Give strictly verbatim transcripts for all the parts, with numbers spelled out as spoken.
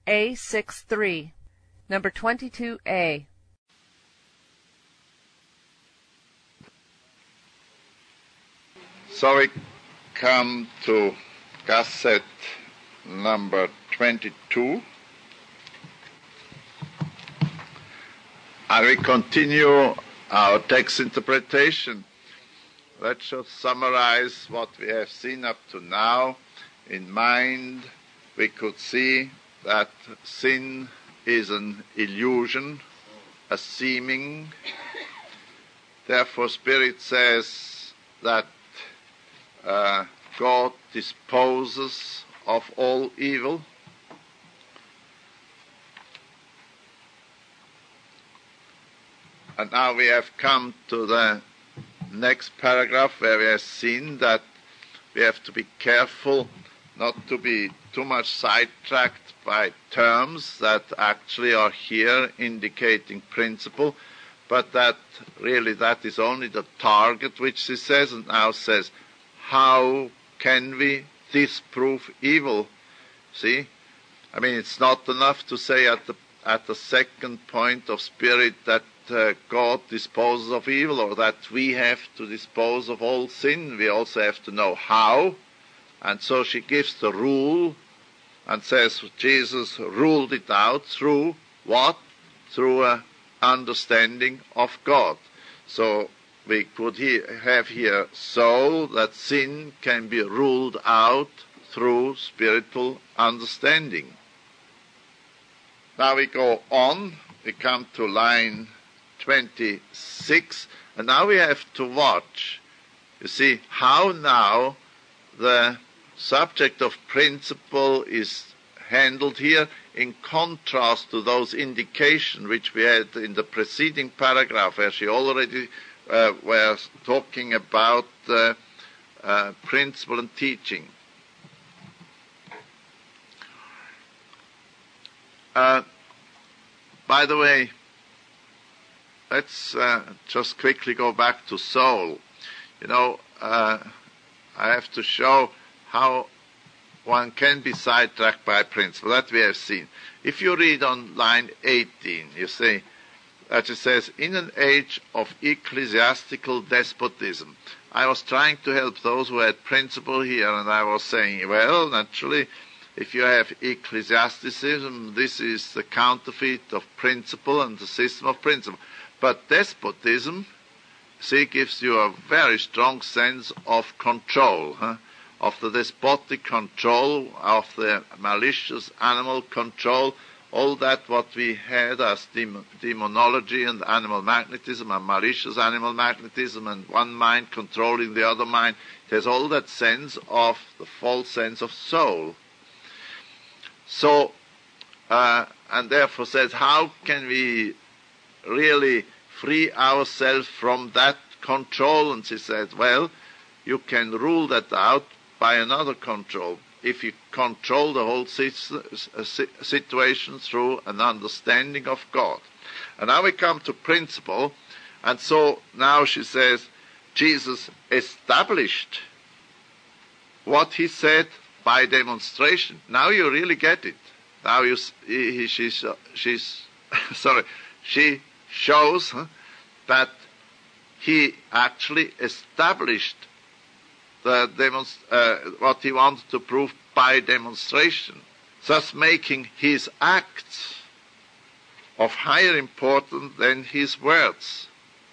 A sixty-three, number twenty-two A. So we come to cassette number twenty-two, and we continue our text interpretation. Let's just summarize what we have seen up to now. In mind, we could see that sin is an illusion, a seeming. Therefore, Spirit says that uh, God disposes of all evil. And now we have come to the next paragraph where we have seen that we have to be careful not to be too much sidetracked by terms that actually are here indicating principle, but that really that is only the target which he says, and now says, how can we disprove evil? See? I mean, it's not enough to say at the at the second point of Spirit that uh, God disposes of evil, or that we have to dispose of all sin. We also have to know how. And so she gives the rule and says Jesus ruled it out through what? Through an understanding of God. So we could he- have here so that sin can be ruled out through spiritual understanding. Now we go on, we come to line twenty-six, and now we have to watch, you see, how now the subject of principle is handled here in contrast to those indications which we had in the preceding paragraph, where she already uh, was talking about uh, uh, principle and teaching. Uh, by the way, let's uh, just quickly go back to soul. You know, uh, I have to show how one can be sidetracked by principle. That we have seen. If you read on line eighteen, you see that it says, in an age of ecclesiastical despotism. I was trying to help those who had principle here, and I was saying, well, naturally, if you have ecclesiasticism, this is the counterfeit of principle and the system of principle. But despotism, see, gives you a very strong sense of control, huh? Of the despotic control, of the malicious animal control, all that what we had as dem- demonology and animal magnetism and malicious animal magnetism and one mind controlling the other mind. It has all that sense of the false sense of soul. So, uh, and therefore says, how can we really free ourselves from that control? And she says, well, you can rule that out by another control. If you control the whole situation through an understanding of God. And now we come to principle. And so now she says, Jesus established what he said by demonstration. Now you really get it. Now you, he, she's, she's, sorry, she shows huh, that he actually established the demonst- uh, what he wanted to prove by demonstration, thus making his acts of higher importance than his words.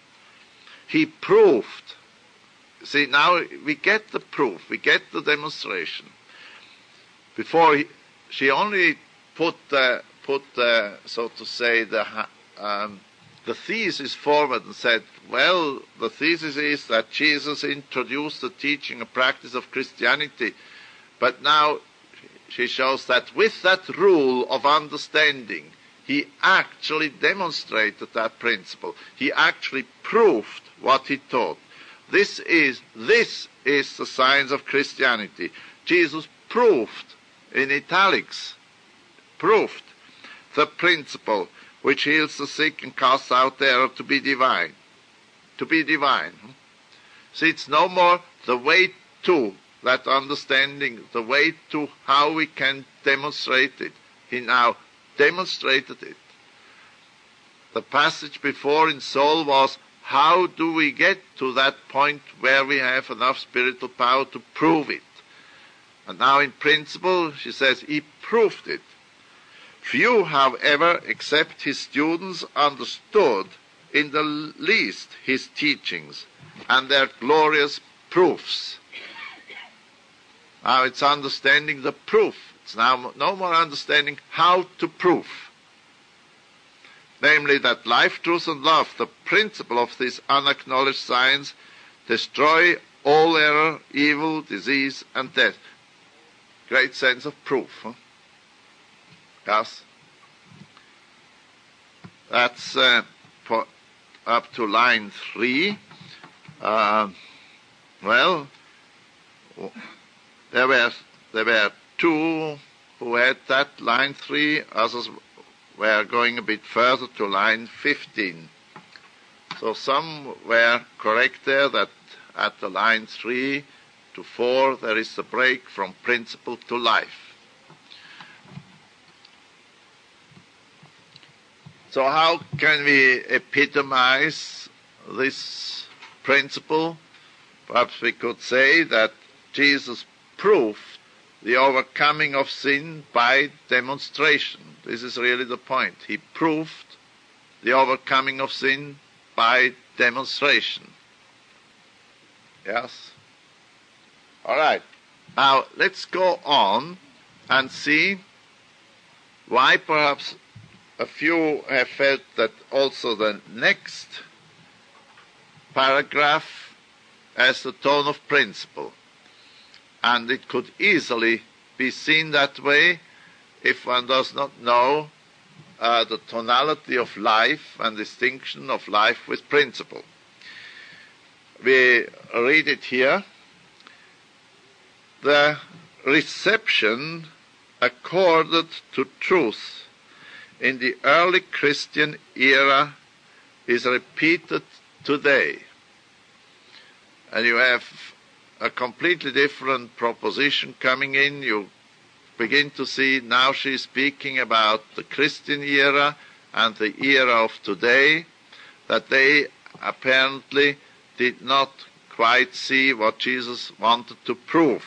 He proved. See, now we get the proof, we get the demonstration. Before he, she only put, uh, put uh, so to say, the um, the thesis forward and said, well, the thesis is that Jesus introduced the teaching and practice of Christianity. But now she shows that with that rule of understanding, he actually demonstrated that principle. He actually proved what he taught. This is, this is the science of Christianity. Jesus proved, in italics, proved the principle which heals the sick and casts out error to be divine. To be divine. See, it's no more the way to that understanding, the way to how we can demonstrate it. He now demonstrated it. The passage before in Saul was, how do we get to that point where we have enough spiritual power to prove it? And now in principle, she says, he proved it. Few, however, except his students, understood in the least his teachings and their glorious proofs. Now it's understanding the proof. It's now no more understanding how to prove. Namely, that life, truth, and love, the principle of this unacknowledged science, destroy all error, evil, disease, and death. Great sense of proof. Huh? Yes. That's uh, for up to line three. Uh, well, there were there were two who had that line three. Others were going a bit further to line fifteen. So some were correct there that at the line three to four there is a break from principle to life. So how can we epitomize this principle? Perhaps we could say that Jesus proved the overcoming of sin by demonstration. This is really the point. He proved the overcoming of sin by demonstration. Yes? All right. Now, let's go on and see why perhaps a few have felt that also the next paragraph has the tone of principle. And it could easily be seen that way if one does not know uh, the tonality of life and distinction of life with principle. We read it here. The reception accorded to truth in the early Christian era is repeated today. And you have a completely different proposition coming in. You begin to see now she's speaking about the Christian era and the era of today, that they apparently did not quite see what Jesus wanted to prove.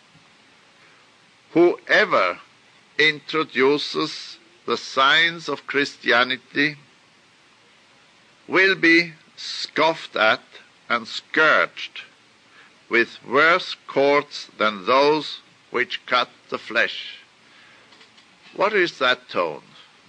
Whoever introduces the science of Christianity will be scoffed at and scourged with worse cords than those which cut the flesh. What is that tone?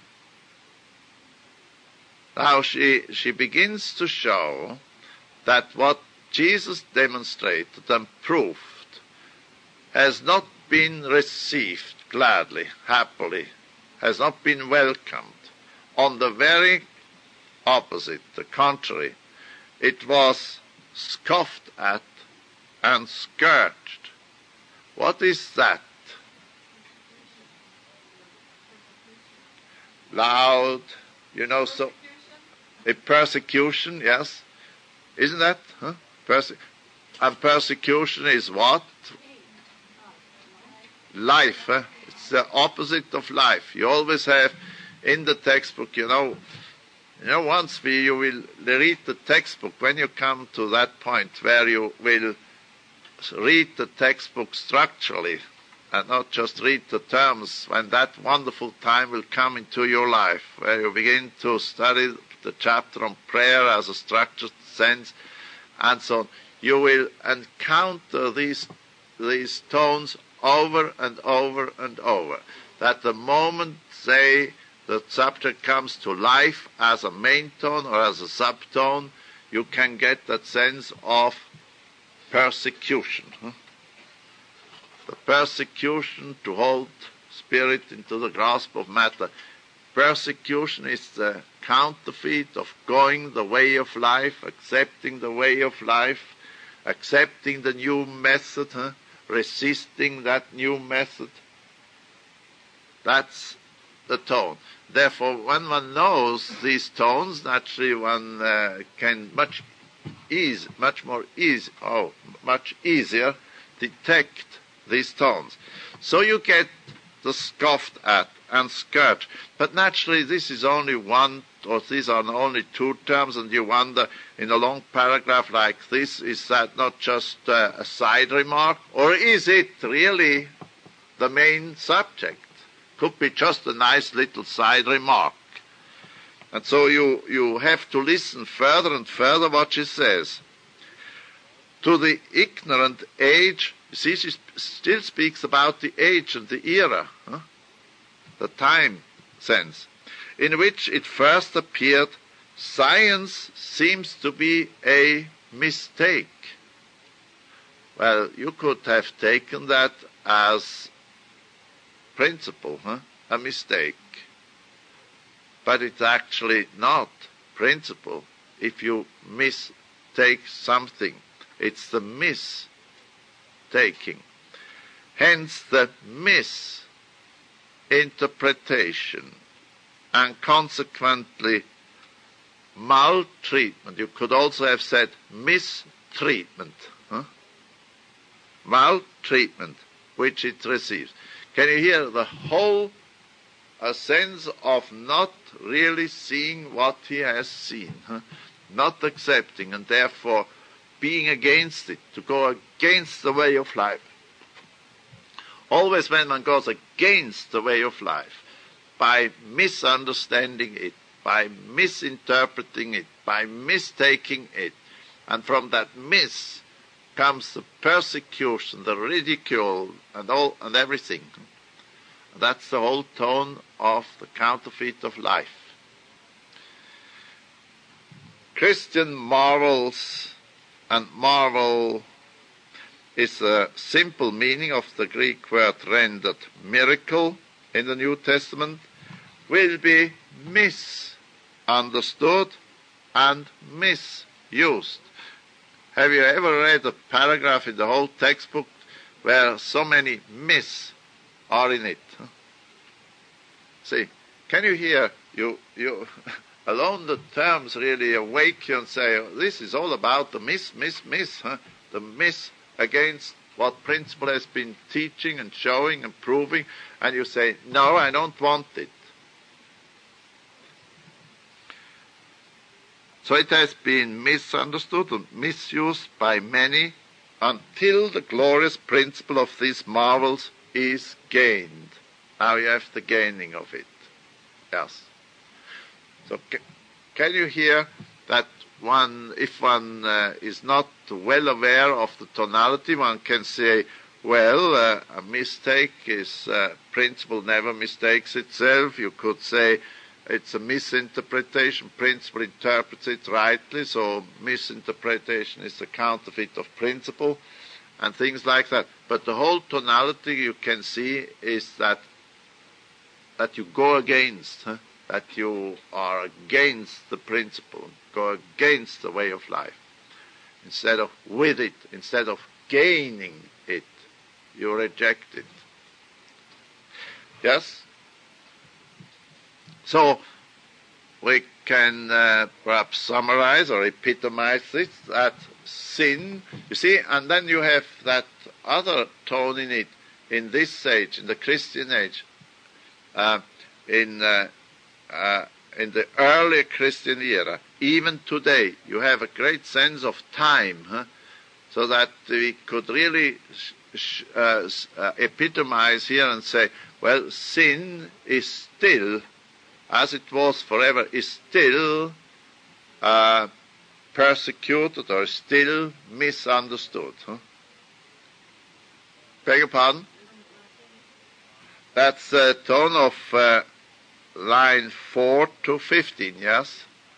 Now she, she begins to show that what Jesus demonstrated and proved has not been received gladly, happily, has not been welcomed. On the very opposite, the contrary, it was scoffed at and scourged. What is that? Loud, you know, so a persecution, yes. Isn't that? Huh? Perse- and persecution is what? Life. Huh? It's the opposite of life. You always have in the textbook, you know, you know, once we, you will read the textbook, when you come to that point where you will read the textbook structurally and not just read the terms, when that wonderful time will come into your life, where you begin to study the chapter on prayer as a structured sense, and so on, you will encounter these, these tones over and over and over. That the moment, say, the subject comes to life as a main tone or as a subtone, you can get that sense of persecution. Huh? The persecution to hold spirit into the grasp of matter. Persecution is the counterfeit of going the way of life, accepting the way of life, accepting the new method, huh? Resisting that new method. That's the tone. Therefore, when one knows these tones, naturally one uh, can much ease, much more easy, oh, much easier detect these tones. So you get the scoffed at, and scourged. But naturally, this is only one, or these are only two terms, and you wonder, in a long paragraph like this, is that not just uh, a side remark, or is it really the main subject? Could be just a nice little side remark. And so you, you have to listen further and further what she says. To the ignorant age, you see, she still speaks about the age and the era, huh? The time sense, in which it first appeared, science seems to be a mistake. Well, you could have taken that as principle, huh? A mistake. But it's actually not principle if you mistake something. It's the mistaking. Hence the misinterpretation and consequently maltreatment. You could also have said mistreatment. Huh? Maltreatment which it receives. Can you hear the whole a sense of not really seeing what he has seen, huh? Not accepting, and therefore being against it, to go against the way of life. Always when one goes against the way of life, by misunderstanding it, by misinterpreting it, by mistaking it, and from that mis comes the persecution, the ridicule, and all and everything. That's the whole tone of the counterfeit of life. Christian marvels, and marvel is the simple meaning of the Greek word rendered miracle in the New Testament, will be misunderstood and misused. Have you ever read a paragraph in the whole textbook where so many mis are in it? See, can you hear, you, you alone the terms really awake you and say, oh, this is all about the mis, mis, mis, huh? The mis against what principle has been teaching and showing and proving, and you say, no, I don't want it. So it has been misunderstood and misused by many until the glorious principle of these marvels is gained. Now you have the gaining of it. Yes. So ca- can you hear that one, if one uh, is not well aware of the tonality, one can say, well, uh, a mistake is, uh, principle never mistakes itself. You could say it's a misinterpretation. Principle interprets it rightly, so misinterpretation is the counterfeit of principle, and things like that. But the whole tonality you can see is that that you go against, huh? That you are against the principle, go against the way of life. Instead of with it, instead of gaining it, you reject it. Yes? So we can uh, perhaps summarize or epitomize this, that sin, you see, and then you have that other tone in it, in this age, in the Christian age, uh, in uh, uh, in the early Christian era. Even today, you have a great sense of time, huh? So that we could really sh- sh- uh, uh, epitomize here and say, well, sin is still, as it was forever, is still uh, persecuted or still misunderstood. Huh? Beg your pardon? That's the tone of uh, line four to fifteen, yes?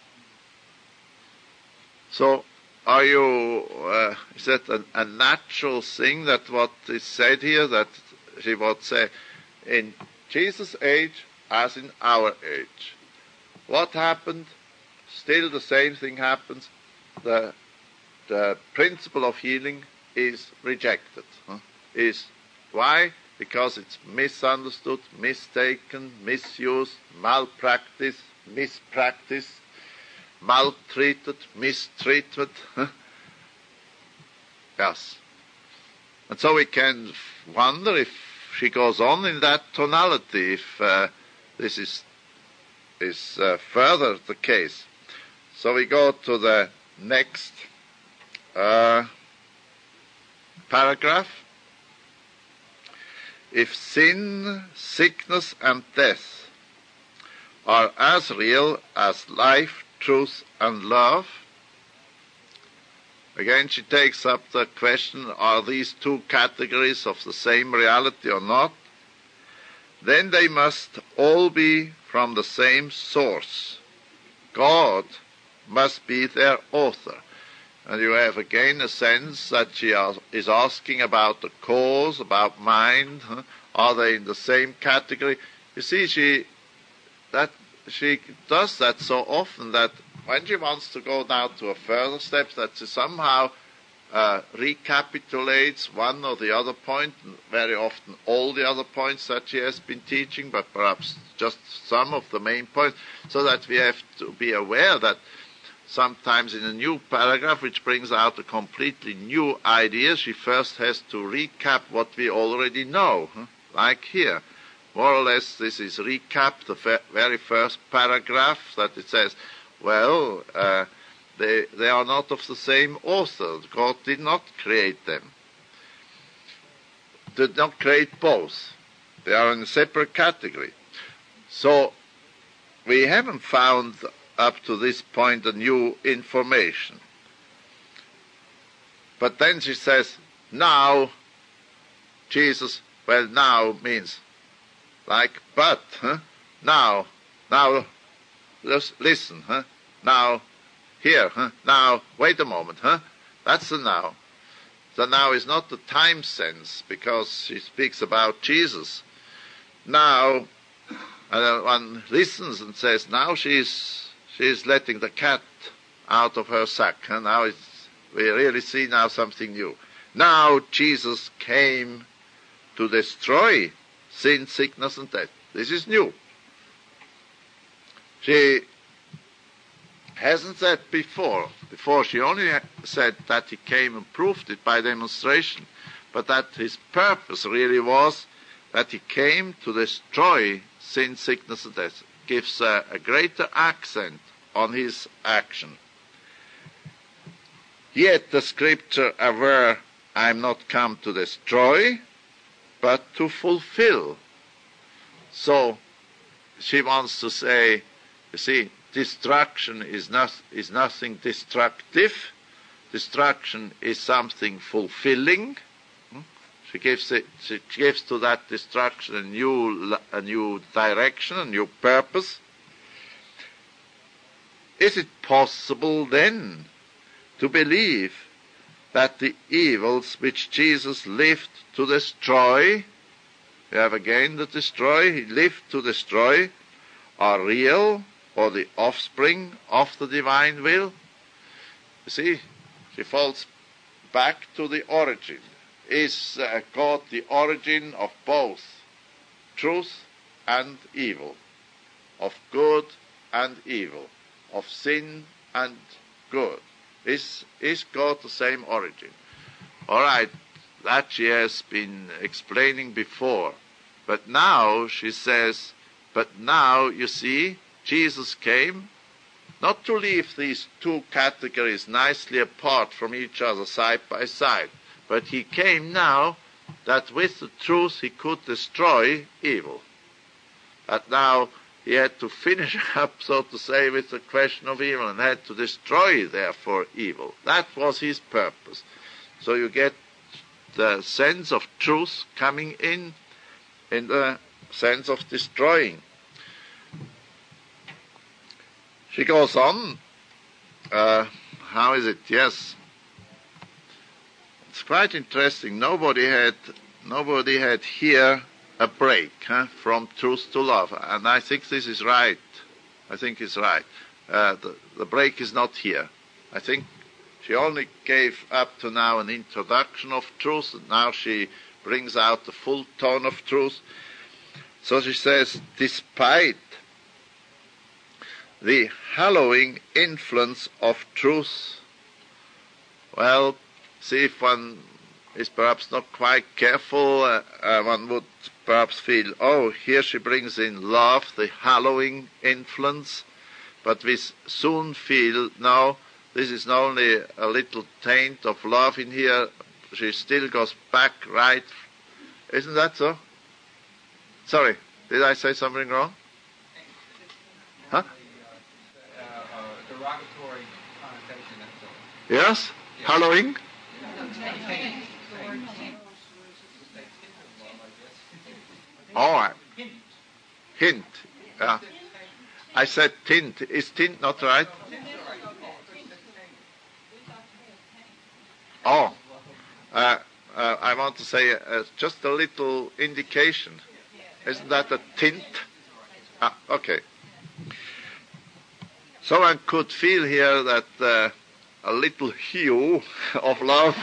So, are you, uh, is that a, a natural thing that what is said here, that she would say, in Jesus' age as in our age? What happened? Still the same thing happens. The, the principle of healing is rejected. Huh? Is why? Because it's misunderstood, mistaken, misused, malpracticed, mispracticed, maltreated, mistreated. Huh? Yes. And so we can wonder if she goes on in that tonality, if uh, this is, is uh, further the case. So we go to the next uh, paragraph. If sin, sickness, and death are as real as life, truth, and love, again she takes up the question, are these two categories of the same reality or not? Then they must all be from the same source. God must be their author. And you have again a sense that she is asking about the cause, about mind. Huh? Are they in the same category? You see, she that she does that so often that when she wants to go now to a further step, that she somehow uh, recapitulates one or the other point, very often all the other points that she has been teaching, but perhaps just some of the main points, so that we have to be aware that sometimes in a new paragraph, which brings out a completely new idea, she first has to recap what we already know, huh? Like here. More or less, this is recap, the very first paragraph, that it says, well, uh, they, they are not of the same author. God did not create them. Did not create both. They are in a separate category. So, we haven't found up to this point a new information. But then she says, now, Jesus, well, now means like but, huh? Now, now, just listen, huh? Now, here, huh? Now, wait a moment, huh? That's the now. The now is not the time sense, because she speaks about Jesus. Now, and one listens and says, now she's She's letting the cat out of her sack, and now it's, we really see now something new. Now Jesus came to destroy sin, sickness, and death. This is new. She hasn't said before. Before she only said that he came and proved it by demonstration, but that his purpose really was that he came to destroy sin, sickness, and death. Gives a, a greater accent on his action. Yet the scripture aver, I am not come to destroy, but to fulfill. So she wants to say, you see, destruction is not is nothing destructive. Destruction is something fulfilling. She gives it. She gives to that destruction a new a new direction, a new purpose. Is it possible then to believe that the evils which Jesus lived to destroy, we have again the destroy, he lived to destroy, are real or the offspring of the divine will? You see, she falls back to the origin. Is uh, God the origin of both truth and evil, of good and evil, of sin and good? Is, is God the same origin? All right, that she has been explaining before. But now she says, but now, you see, Jesus came not to leave these two categories nicely apart from each other side by side, but he came now that with the truth he could destroy evil. That now he had to finish up, so to say, with the question of evil and had to destroy, therefore, evil. That was his purpose. So you get the sense of truth coming in, in the sense of destroying. She goes on. Uh, how is it? Yes. It's quite interesting. Nobody had, nobody had here a break huh, from truth to love, and I think this is right. I think it's right. Uh, the, the break is not here. I think she only gave up to now an introduction of truth, and now she brings out the full tone of truth. So she says, despite the hallowing influence of truth, well, see if one is perhaps not quite careful, uh, uh, one would perhaps feel, oh, here she brings in love, the hallowing influence, but we soon feel, no, this is not only a little taint of love in here, she still goes back right. Isn't that so? Sorry, did I say something wrong? Huh? Derogatory connotation. Yes? Hallowing? All right. Hint. Yeah. I said tint. Is tint not right? Oh. Uh, uh, I want to say uh, just a little indication. Isn't that a tint? Ah, okay. So one could feel here that uh, a little hue of love.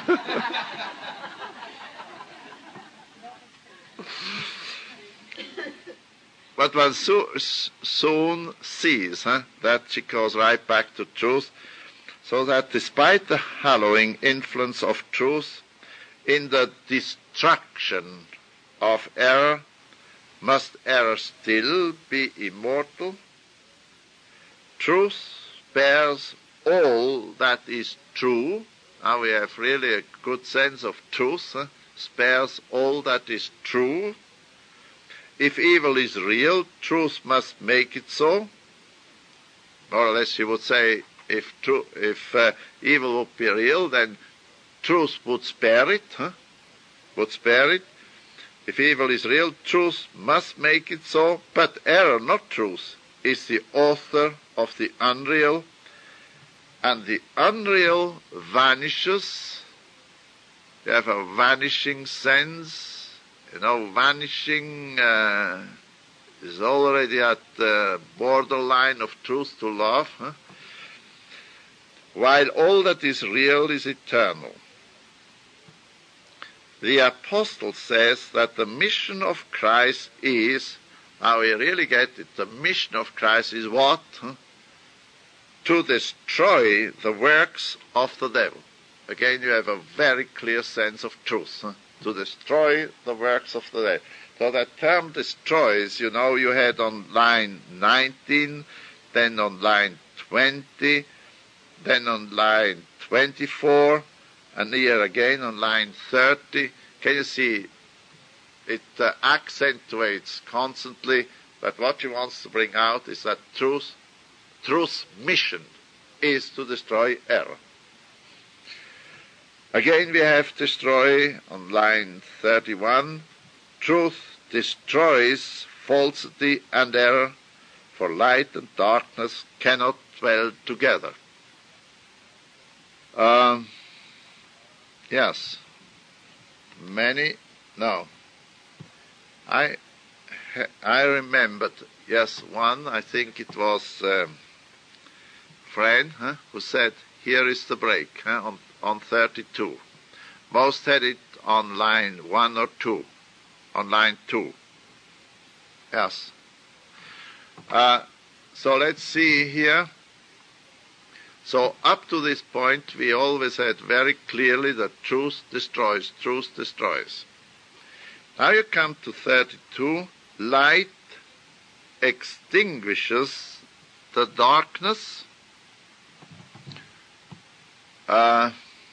But one so, soon sees huh, that she goes right back to truth, so that despite the hallowing influence of truth, in the destruction of error, must error still be immortal? Truth bears all that is true. Now we have really a good sense of truth. Huh? Spares all that is true. If evil is real, truth must make it so. More or less you would say, if, tru- if uh, evil would be real, then truth would spare it. Huh? Would spare it. If evil is real, truth must make it so. But error, not truth, is the author of the unreal, and the unreal vanishes. You have a vanishing sense. You know, vanishing uh, is already at the borderline of truth to love, huh? While all that is real is eternal. The apostle says that the mission of Christ is, now we really get it, the mission of Christ is what? Huh? To destroy the works of the devil. Again, you have a very clear sense of truth. Huh? To destroy the works of the devil. So that term destroys, you know, you had on line nineteen, then on line twenty, then on line twenty-four, and here again on line thirty. Can you see? It uh, accentuates constantly that what he wants to bring out is that truth, truth's mission is to destroy error. Again we have destroy on line thirty-one. Truth destroys falsity and error, for light and darkness cannot dwell together. Um, yes, many, no. I I remembered, yes, one, I think it was a um, friend huh, who said, here is the break huh, on, on thirty-two. Most had it on line one or two, on line two. Yes. Uh, so let's see here. So up to this point, we always had very clearly that truth destroys, truth destroys. Now you come to thirty-two. Light extinguishes the darkness. Uh,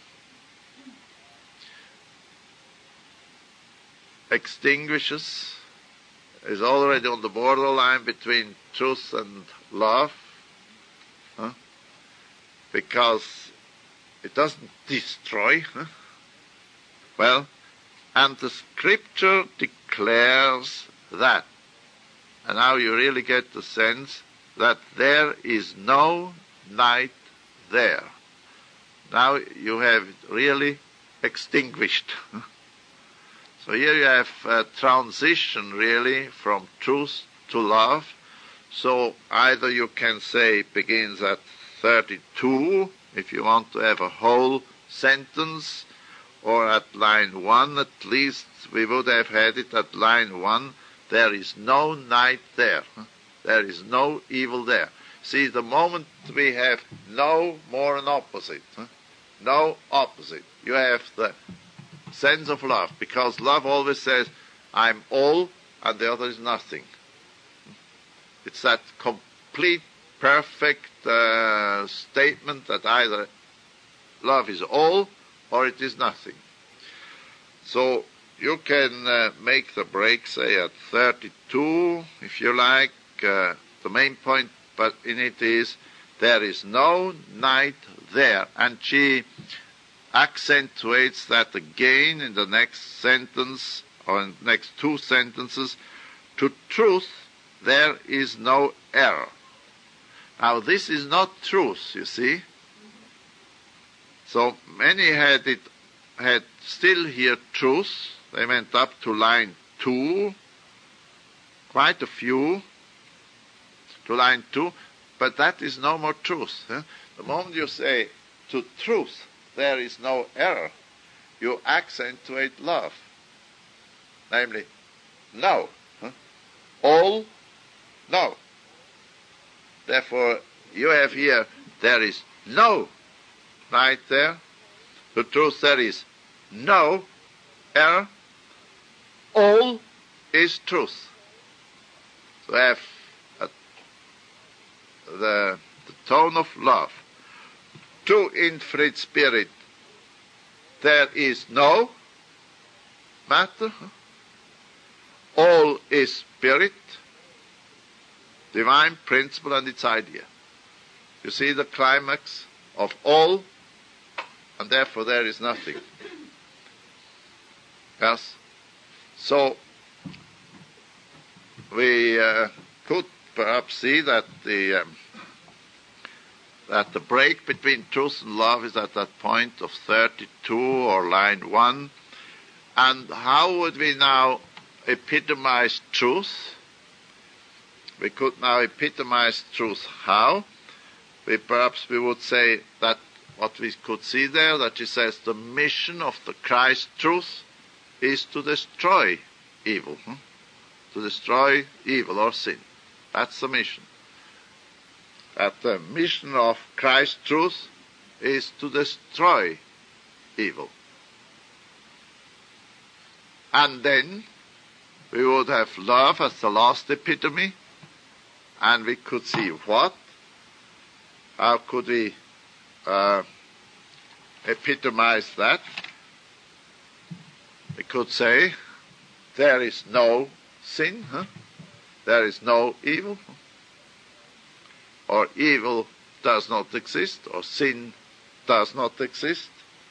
extinguishes is already on the borderline between truth and love. Huh? Because it doesn't destroy. Huh? Well, and the scripture declares that. And now you really get the sense that there is no night there. Now you have it really extinguished. So here you have a transition really from truth to love. So either you can say it begins at thirty-two, if you want to have a whole sentence, or at line one at least, we would have had it at line one, there is no night there. There is no evil there. See, the moment we have no more an opposite, no opposite, you have the sense of love, because love always says, I'm all and the other is nothing. It's that complete, perfect uh, statement that either love is all or it is nothing. So you can uh, make the break, say, at thirty-two, if you like. Uh, the main point but in it is, there is no night there. And she accentuates that again in the next sentence, or in the next two sentences. To truth there is no error. Now this is not truth, you see. So many had it, had still here truth. They went up to line two, quite a few, to line two, but that is no more truth. Huh? The moment you say, to truth there is no error, you accentuate love. Namely, no. Huh? All, no. Therefore, you have here, there is no, right there. To truth there is no error. All is truth. So I have a, the, the tone of love. To infinite spirit there is no matter. All is spirit, divine principle and its idea. You see the climax of all, and therefore there is nothing. Yes? So, we uh, could perhaps see that the um, that the break between truth and love is at that point of thirty-two or line one. And how would we now epitomize truth? We could now epitomize truth how? We perhaps we would say that what we could see there, that she says the mission of the Christ truth is to destroy evil, hmm? to destroy evil or sin. That's the mission. That the mission of Christ truth is to destroy evil. And then we would have love as the last epitome, and we could see what? How could we uh, epitomize that? We could say, there is no sin, huh? There is no evil, or evil does not exist, or sin does not exist.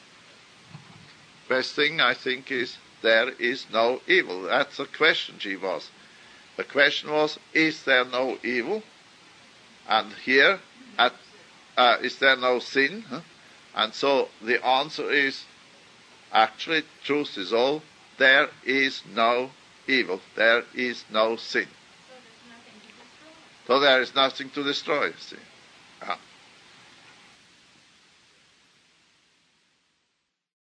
Best thing, I think, is there is no evil. That's the question she was. The question was, is there no evil? And here, at, uh, is there no sin? Huh? And so the answer is, actually, truth is all. There is no evil. There is no sin. So there is nothing to destroy, see. Ah.